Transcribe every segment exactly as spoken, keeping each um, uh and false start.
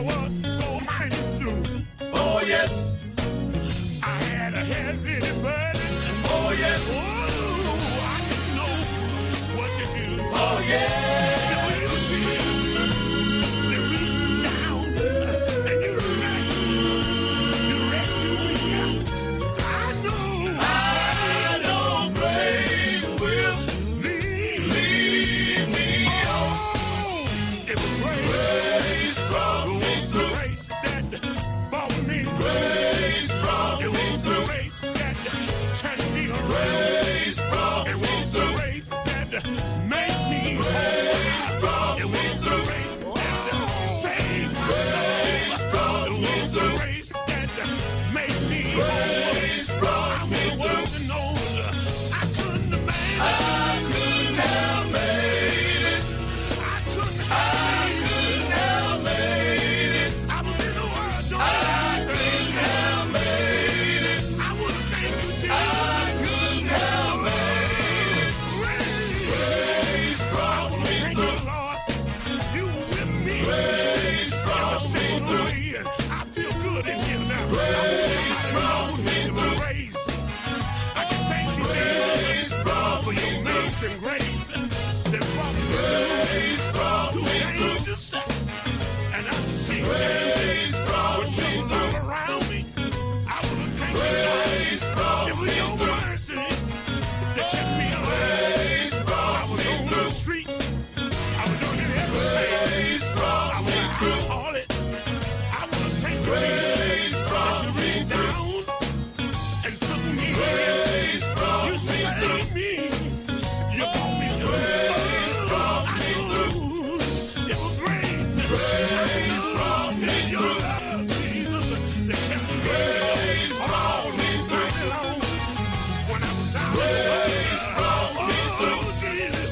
was going through. Oh, yes. I had a heavy burden. Oh, yes. Oh, I didn't know what to do. Oh, yes. The way you Jesus, they reached down and you rescued, you rescued me. I know, I know grace will lead lead me on. Oh, it was grace. Grace brought It me was the through. grace that brought me through. Grace brought It me was the through. grace that turned me around. Grace brought It me was the through. grace that made me Grace whole. brought It me was the through. grace that saved my Grace soul. brought It me was the through. grace that made me Grace whole. brought I me want the world through. to know I couldn't have made it. I couldn't have made it. I couldn't I have made couldn't have made it. it. I was in the world doing I everything. couldn't have made it. I would have thanked you, Jesus. I couldn't have made it. Grace. Grace brought me Thank you, through. Lord. You were with me. Grace Every brought step me of the through. way. I feel good in here now. Grace I want somebody to brought know me it was through. grace. I can thank you, Grace Jesus, brought for me your through. mercy and grace that brought me Grace brought through me through. dangers and unseen Grace dangers. brought When me trouble through. all around me, I would have thanked you, Grace Lord. brought It was me your through. mercy that kept me alive. Grace I brought was me on the through. street. I was doing everything. Grace I brought was me through. alcoholic. I want to thank you, Grace Jesus, that brought you me reached through. down and took me in. Grace brought You me saved through. me. You brought me through. Grace brought I me know it was grace. Grace brought me And your through. love, Jesus, that kept me Grace brought all me through. night long when I was down. Grace brought me through. Oh, Jesus.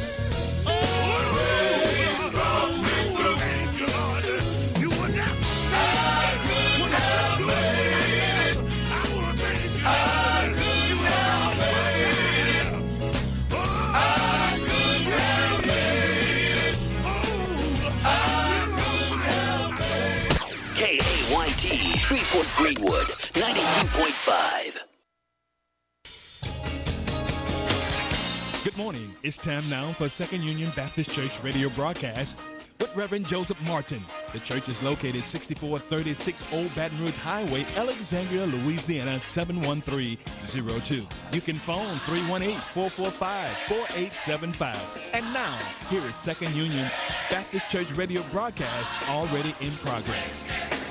Grace brought me through. Thank you, Lord. You were there. I couldn't have made it. I want to thank you. I couldn't have made it. I couldn't have made it. I couldn't have made it. K A Y T, Shreveport Greenwood, ninety-two point five. Good morning. It's time now for Second Union Baptist Church radio broadcast with Reverend Joseph Martin. The church is located sixty-four thirty-six Old Baton Rouge Highway, Alexandria, Louisiana, seven one three zero two. You can phone three one eight, four four five, four eight seven five. And now, here is Second Union Baptist Church radio broadcast already in progress.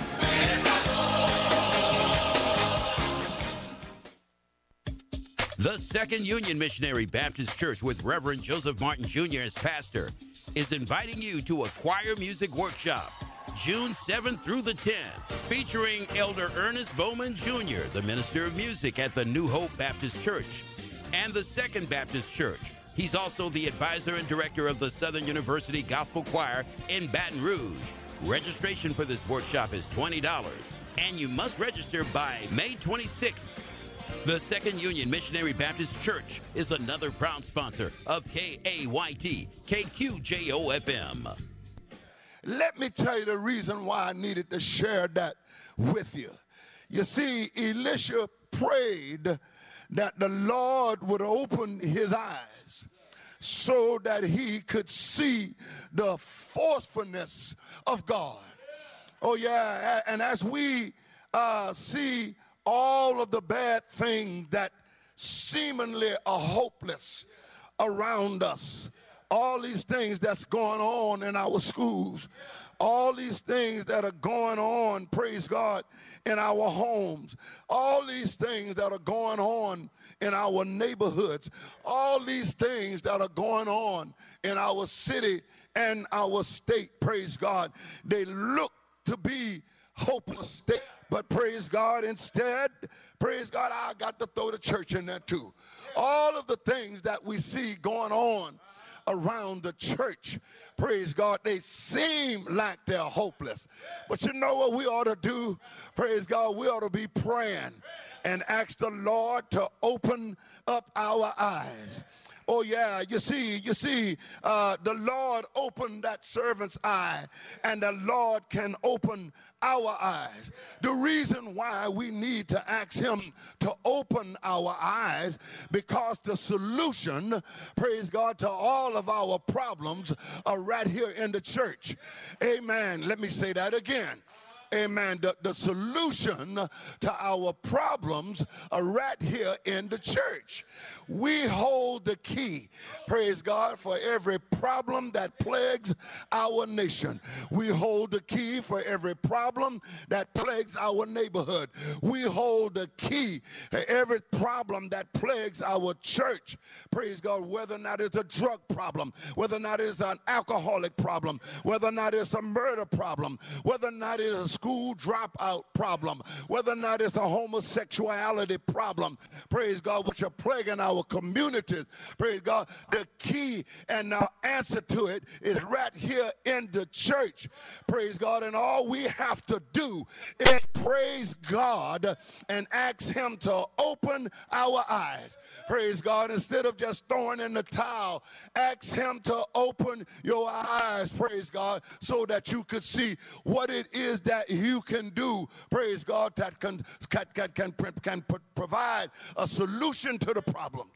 The Second Union Missionary Baptist Church with Reverend Joseph Martin Junior as pastor is inviting you to a choir music workshop June seventh through the tenth, featuring Elder Ernest Bowman Junior, the minister of music at the New Hope Baptist Church and the Second Baptist Church. He's also the advisor and director of the Southern University Gospel Choir in Baton Rouge. Registration for this workshop is twenty dollars, and you must register by May twenty-sixth. The Second Union Missionary Baptist Church is another proud sponsor of K A Y T, K Q J O F M. Let me tell you the reason why I needed to share that with you. You see, Elisha prayed that the Lord would open his eyes so that he could see the forcefulness of God. Oh, yeah, and as we uh, see all of the bad things that seemingly are hopeless around us, all these things that's going on in our schools, all these things that are going on, praise God, in our homes, all these things that are going on in our neighborhoods, all these things that are going on in our city and our state, praise God, they look to be hopeless state. But praise God, instead, praise God, I got to throw the church in there too. All of the things that we see going on around the church, praise God, they seem like they're hopeless. But you know what we ought to do? Praise God, we ought to be praying and ask the Lord to open up our eyes. Oh yeah, you see, you see, uh, the Lord opened that servant's eye, and the Lord can open our eyes. The reason why we need to ask him to open our eyes, because the solution, praise God, to all of our problems are right here in the church. Amen. Let me say that again. Amen. The, the solution to our problems are right here in the church. We hold the key, praise God, for every problem that plagues our nation. We hold the key for every problem that plagues our neighborhood. We hold the key for every problem that plagues our church. Praise God, whether or not it's a drug problem, whether or not it's an alcoholic problem, whether or not it's a murder problem, whether or not it's a school dropout problem, whether or not it's a homosexuality problem, praise God, which are plaguing our communities. Praise God. The key and the answer to it is right here in the church. Praise God. And all we have to do is praise God and ask him to open our eyes. Praise God. Instead of just throwing in the towel, ask him to open your eyes, praise God, so that you could see what it is that you can do, praise God, that can, can, can, can, can provide a solution to the problems.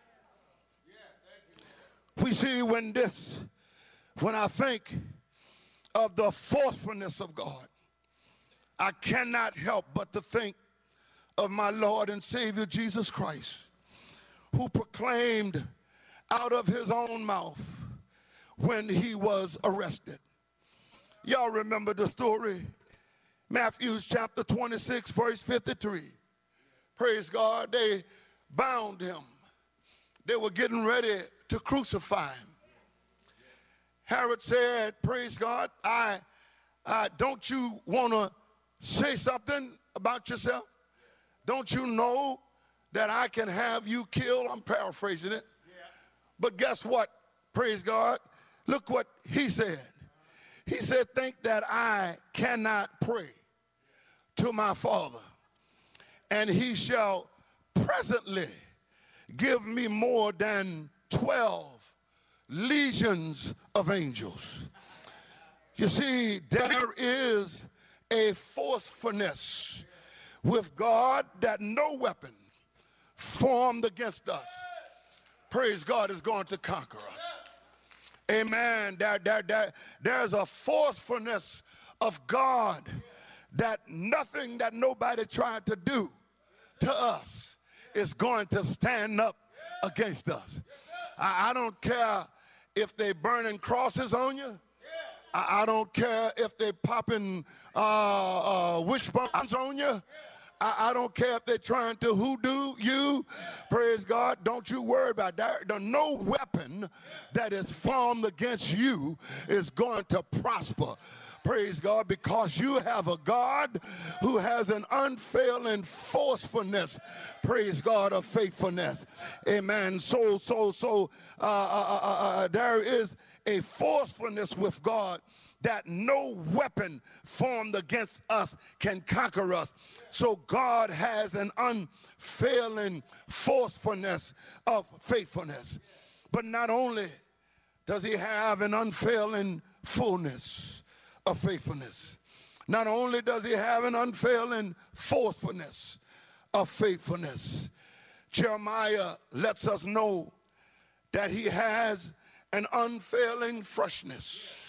We see when this, when I think of the forcefulness of God, I cannot help but to think of my Lord and Savior Jesus Christ, who proclaimed out of his own mouth when he was arrested. Y'all remember the story? Matthew chapter twenty-six, verse fifty-three. Praise God, they bound him. They were getting ready to crucify him. Herod said, praise God, I, I don't you want to say something about yourself? Don't you know that I can have you killed? I'm paraphrasing it. But guess what? Praise God. Look what he said. He said, think that I cannot pray to my Father, and he shall presently give me more than twelve legions of angels. You see, there is a forcefulness with God that no weapon formed against us, praise God, is going to conquer us. Amen. There, there, there, there's a forcefulness of God that nothing that nobody tried to do to us is going to stand up against us. I, I don't care if they burning crosses on you. I, I don't care if they popping uh, uh, witch bombs on you. I, I don't care if they're trying to hoodoo you. Praise God. Don't you worry about that. There, no weapon that is formed against you is going to prosper. Praise God, because you have a God who has an unfailing forcefulness, praise God, of faithfulness. Amen. So, so, so uh, uh, uh, uh, there is a forcefulness with God that no weapon formed against us can conquer us. So God has an unfailing forcefulness of faithfulness. But not only does he have an unfailing fullness of faithfulness, not only does he have an unfailing forcefulness of faithfulness, Jeremiah lets us know that he has an unfailing freshness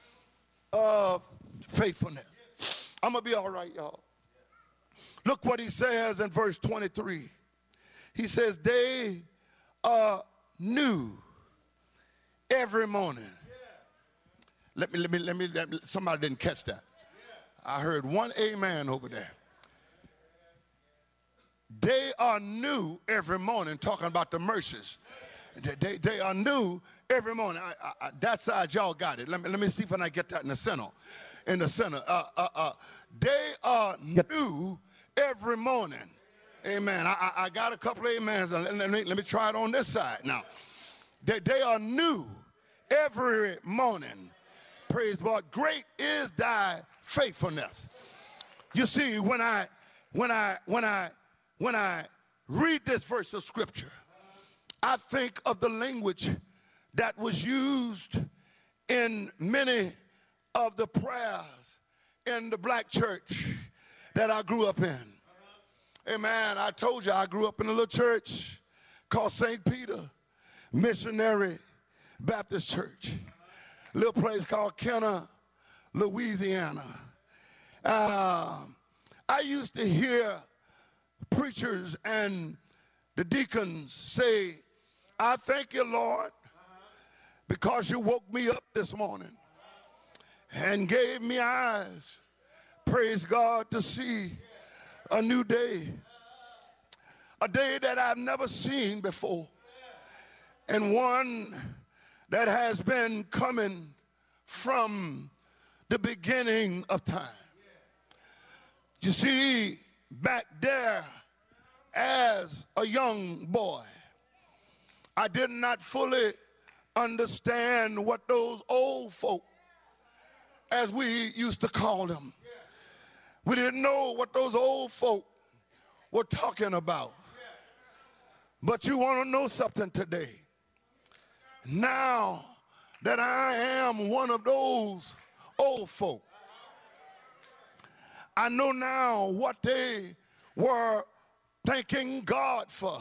of faithfulness. I'm gonna be all right, y'all. Look what he says in verse twenty-three. He says, they are new every morning. Let me, let me, let me, let me, somebody didn't catch that. I heard one amen over there. They are new every morning, talking about the mercies. They, they, they are new every morning. I, I, I, that side, y'all got it. Let me, let me see if I can get that in the center. In the center. Uh, uh, uh, they are new every morning. Amen. I, I, I got a couple of amens. Let, let, me, let me try it on this side now. They, they are new every morning. Praise God. Great is thy faithfulness. You see, when I when I when I when I read this verse of scripture, I think of the language that was used in many of the prayers in the black church that I grew up in. Amen. I told you I grew up in a little church called Saint Peter Missionary Baptist Church. A little place called Kenner, Louisiana. Uh, I used to hear preachers and the deacons say, I thank you, Lord, because you woke me up this morning and gave me eyes, praise God, to see a new day, a day that I've never seen before, and one that has been coming from the beginning of time. You see, back there as a young boy, I did not fully understand what those old folk, as we used to call them, we didn't know what those old folk were talking about. But you want to know something today? Now that I am one of those old folk, I know now what they were thanking God for.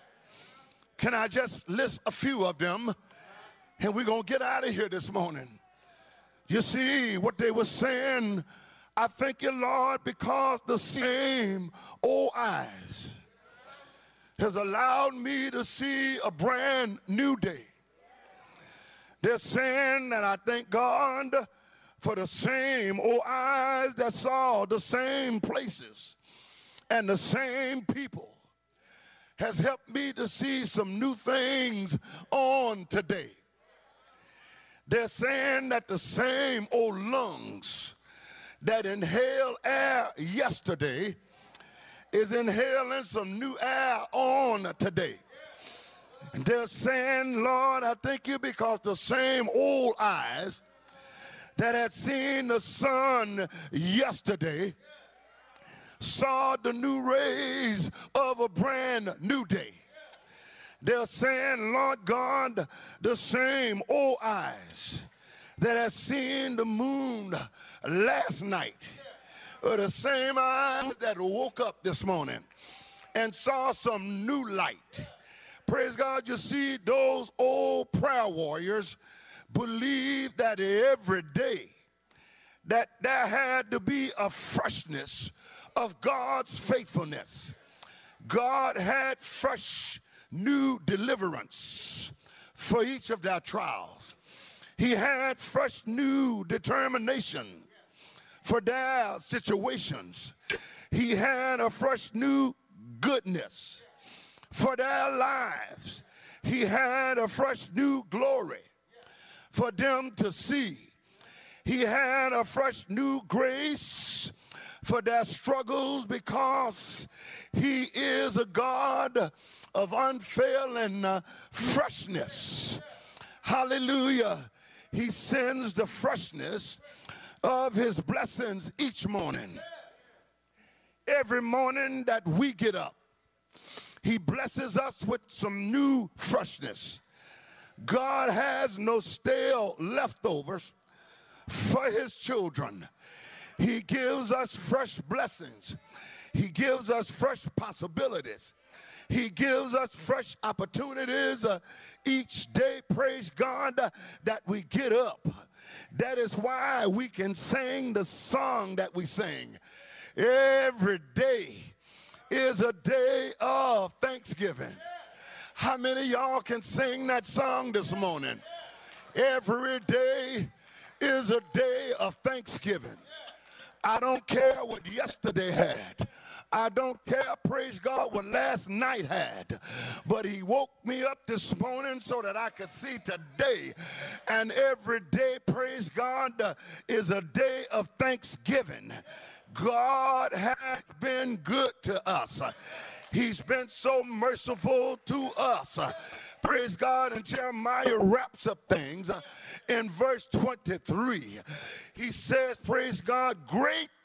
Can I just list a few of them? And we're going to get out of here this morning. You see what they were saying? I thank you, Lord, because the same old eyes has allowed me to see a brand new day. They're saying that I thank God for the same old eyes that saw the same places and the same people has helped me to see some new things on today. They're saying that the same old lungs that inhaled air yesterday is inhaling some new air on today. And they're saying, Lord, I thank you because the same old eyes that had seen the sun yesterday saw the new rays of a brand new day. They're saying, Lord God, the same old eyes that had seen the moon last night are the same eyes that woke up this morning and saw some new light. Praise God. You see, those old prayer warriors believed that every day that there had to be a freshness of God's faithfulness. God had fresh new deliverance for each of their trials. He had fresh new determination for their situations. He had a fresh new goodness for their lives. He had a fresh new glory for them to see. He had a fresh new grace for their struggles because he is a God of unfailing uh, freshness. Hallelujah. He sends the freshness of his blessings each morning. Every morning that we get up, he blesses us with some new freshness. God has no stale leftovers for his children. He gives us fresh blessings. He gives us fresh possibilities. He gives us fresh opportunities uh, each day, praise God, uh, that we get up. That is why we can sing the song that we sing. Every day is a day of thanksgiving. How many of y'all can sing that song this morning? Every day is a day of thanksgiving. I don't care what yesterday had. I don't care, praise God, what last night had. But he woke me up this morning so that I could see today. And every day, praise God, uh, is a day of thanksgiving. God has been good to us. He's been so merciful to us. Praise God. And Jeremiah wraps up things in verse twenty-three. He says, praise God, great